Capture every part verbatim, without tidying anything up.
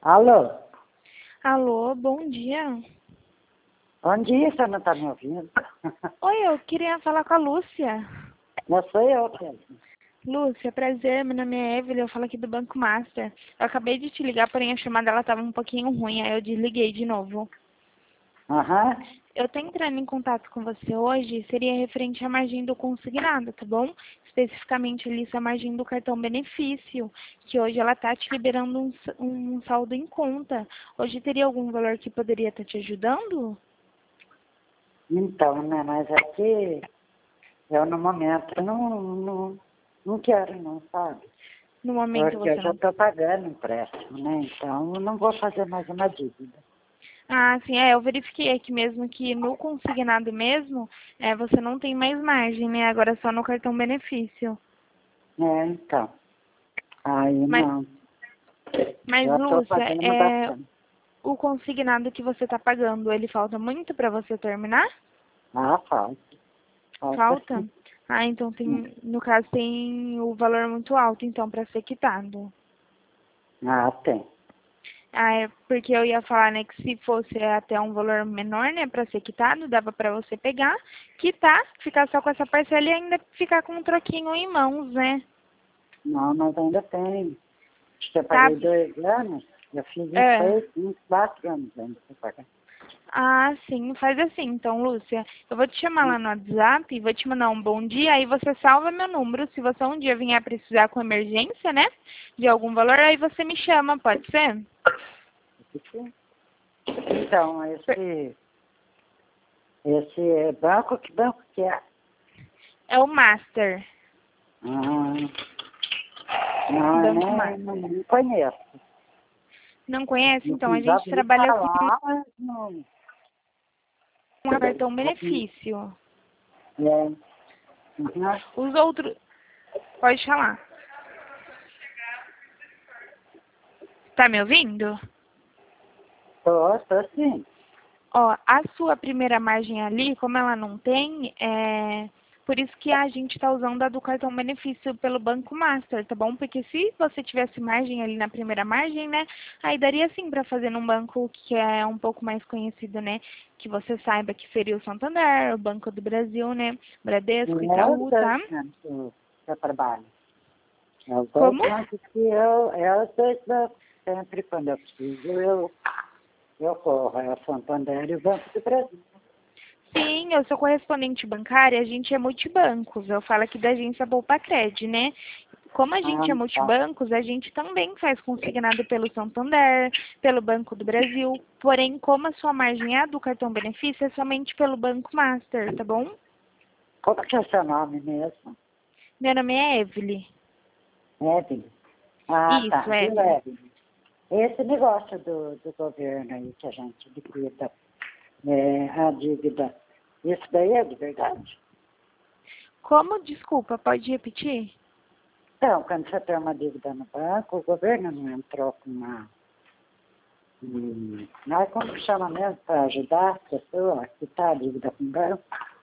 Alô? Alô, bom dia. Bom dia, você não está me ouvindo? Oi, eu queria falar com a Lúcia. Não sou eu, Kelly. Lúcia, prazer, meu nome é Evelyn, eu falo aqui do Banco Master. Eu acabei de te ligar, porém a chamada ela estava um pouquinho ruim, aí eu desliguei de novo. Aham. Eu estou entrando em contato com você hoje, seria referente à margem do consignado, tá bom? Especificamente ali, essa margem do cartão benefício, que hoje ela está te liberando um, s- um saldo em conta. Hoje teria algum valor que poderia estar te ajudando? Então, né, mas é que eu no momento não, não, não quero não, sabe? No momento Porque eu você já não. estou pagando empréstimo, né? Então eu não vou fazer mais uma dívida. Ah, sim, é, eu verifiquei aqui mesmo que no consignado mesmo, é, você não tem mais margem, né? Agora é só no cartão benefício. É, então. Aí Mas, não. mas Eu estou Lúcia, pagando é, bastante. o consignado que você está pagando, ele falta muito para você terminar? Ah, falta. Falta Falta? sim. Ah, então tem, no caso tem o valor muito alto, então, para ser quitado. Ah, tem. Ah, é porque eu ia falar, né, que se fosse até um valor menor, né, para ser quitado, dava para você pegar, quitar, ficar só com essa parcela e ainda ficar com um troquinho em mãos, né? Não, mas ainda tem. Acho que eu Tá? paguei dois anos. Eu fiz uns É. três, uns quatro anos ainda para pagar. Ah, sim, faz assim, então, Lúcia. Eu vou te chamar lá no WhatsApp, vou te mandar um bom dia, aí você salva meu número. Se você um dia vier precisar com emergência, né, de algum valor, aí você me chama, pode ser? Então, esse, esse banco, que banco que é? É o Master, Ah, não, Banco né, não, Master. não conheço. Não conhece? Então, a Já gente ouvi trabalha com falar, mas não. um cartão benefício. É, uhum. Os outros... Pode falar. Tá me ouvindo? Tô, tô sim. Ó, a sua primeira margem ali, como ela não tem, é por isso que a gente está usando a do cartão benefício pelo Banco Master, tá bom? Porque se você tivesse margem ali na primeira margem, né, aí daria sim para fazer num banco que é um pouco mais conhecido, né, que você saiba que seria o Santander, o Banco do Brasil, né, Bradesco, É os Itaú, dois tá? bancos que eu trabalho. É os dois Como? bancos que eu, é os dois bancos. Sempre quando eu preciso, eu, eu corro. É o Santander e o Banco do Brasil. Sim, eu sou correspondente bancária, a gente é multibancos. Eu falo aqui da agência Bolpacred, né? Como a Ah, gente é tá. multibancos, a gente também faz consignado pelo Santander, pelo Banco do Brasil. Porém, como a sua margem é a do cartão benefício, é somente pelo Banco Master, tá bom? Como que é o seu nome mesmo? Meu nome é Evelyn. Evelyn. Ah, Isso, tá. Viu, Evelyn. Evelyn? Esse negócio do, do governo aí que a gente liquida, é, a dívida, isso daí é de verdade? Como? Desculpa, pode repetir? Então, quando você tem uma dívida no banco, o governo não entrou com uma... Um, não é como que chama mesmo para ajudar a pessoa a quitar a dívida com o banco?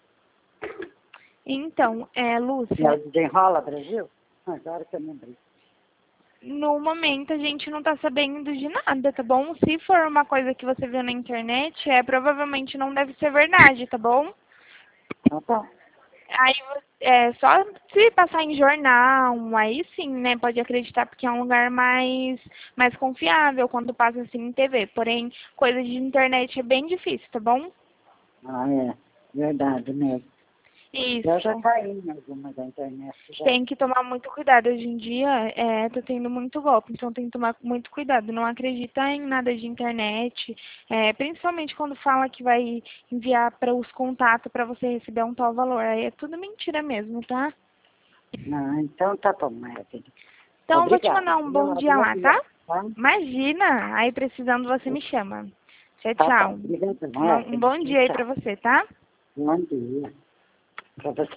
Então, é, É o Lúcia, Desenrola Brasil? Agora que eu lembrei. no momento a gente não tá sabendo de nada, tá bom? Se for uma coisa que você viu na internet, é provavelmente não deve ser verdade, tá bom? Então tá. Aí é só se passar em jornal, aí sim, né? Pode acreditar porque é um lugar mais mais confiável quando passa assim em T V. Porém, coisa de internet é bem difícil, tá bom? Ah, é. Verdade mesmo. Eu já Isso. caí em alguma da internet já. Tem que tomar muito cuidado. Hoje em dia, é, tá tendo muito golpe, então tem que tomar muito cuidado. Não acredita em nada de internet, é, principalmente quando fala que vai enviar para os contatos para você receber um tal valor. Aí é tudo mentira mesmo, tá? Ah, então tá bom, Evelyn. Então, eu vou te Obrigada. mandar um Eu bom dia lá, agradeço, tá? tá? Imagina! Aí, precisando, você me chama. Tchau, Tá bom. tchau. Obrigada, Uma- Um Evelyn. bom dia aí Tchau. pra você, tá? Bom dia. Para você.